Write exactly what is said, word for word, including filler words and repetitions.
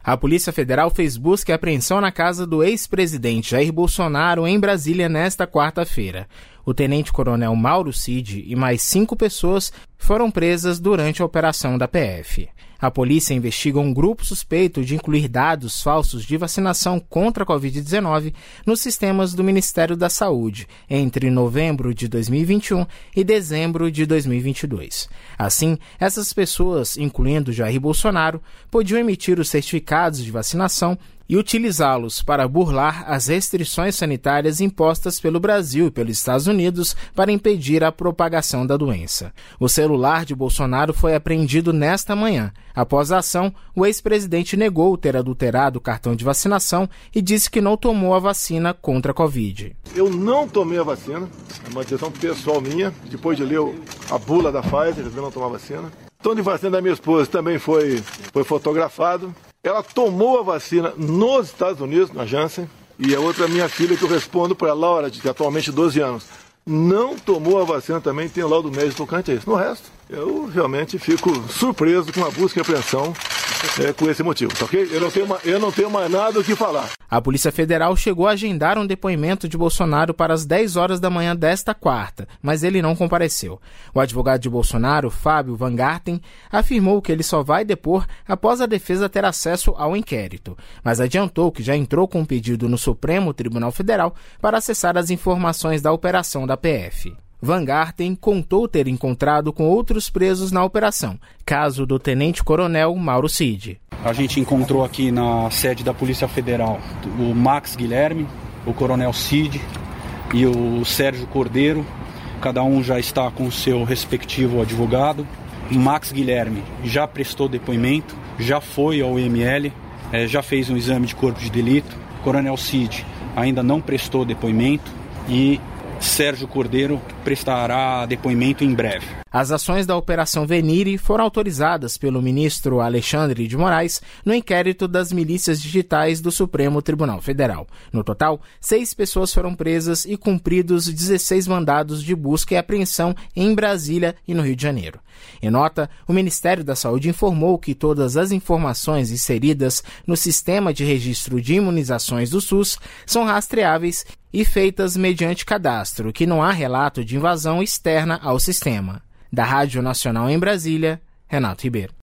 A Polícia Federal fez busca e apreensão na casa do ex-presidente Jair Bolsonaro em Brasília nesta quarta-feira. O tenente-coronel Mauro Cid e mais cinco pessoas foram presas durante a operação da P F. A polícia investiga um grupo suspeito de incluir dados falsos de vacinação contra a covid dezenove nos sistemas do Ministério da Saúde entre novembro de dois mil e vinte e um e dezembro de dois mil e vinte e dois. Assim, essas pessoas, incluindo Jair Bolsonaro, podiam emitir os certificados de vacinação e utilizá-los para burlar as restrições sanitárias impostas pelo Brasil e pelos Estados Unidos para impedir a propagação da doença. O celular de Bolsonaro foi apreendido nesta manhã. Após a ação, o ex-presidente negou ter adulterado o cartão de vacinação e disse que não tomou a vacina contra a Covid. Eu não tomei a vacina, é uma decisão pessoal minha, depois de ler a bula da Pfizer, eu não tomar a vacina. O tom de vacina da minha esposa também foi, foi fotografado. Ela tomou a vacina nos Estados Unidos, na Janssen, e a outra minha filha, que eu respondo para a Laura, de atualmente doze anos, não tomou a vacina também, tem o laudo médico tocante a isso. No resto, eu realmente fico surpreso com a busca e apreensão é, com esse motivo, tá ok? Eu não tenho, eu não tenho mais nada o que falar. A Polícia Federal chegou a agendar um depoimento de Bolsonaro para as dez horas da manhã desta quarta, mas ele não compareceu. O advogado de Bolsonaro, Fábio Van Garten, afirmou que ele só vai depor após a defesa ter acesso ao inquérito, mas adiantou que já entrou com um pedido no Supremo Tribunal Federal para acessar as informações da operação da P F. Van Garten contou ter encontrado com outros presos na operação, caso do tenente-coronel Mauro Cid. A gente encontrou aqui na sede da Polícia Federal o Max Guilherme, o coronel Cid e o Sérgio Cordeiro. Cada um já está com o seu respectivo advogado. O Max Guilherme já prestou depoimento, já foi ao I M L, já fez um exame de corpo de delito. O coronel Cid ainda não prestou depoimento e Sérgio Cordeiro prestará depoimento em breve. As ações da Operação Venire foram autorizadas pelo ministro Alexandre de Moraes no inquérito das milícias digitais do Supremo Tribunal Federal. No total, seis pessoas foram presas e cumpridos dezesseis mandados de busca e apreensão em Brasília e no Rio de Janeiro. Em nota, o Ministério da Saúde informou que todas as informações inseridas no Sistema de Registro de Imunizações do SUS são rastreáveis e feitas mediante cadastro, que não há relato de invasão externa ao sistema. Da Rádio Nacional em Brasília, Renato Ribeiro.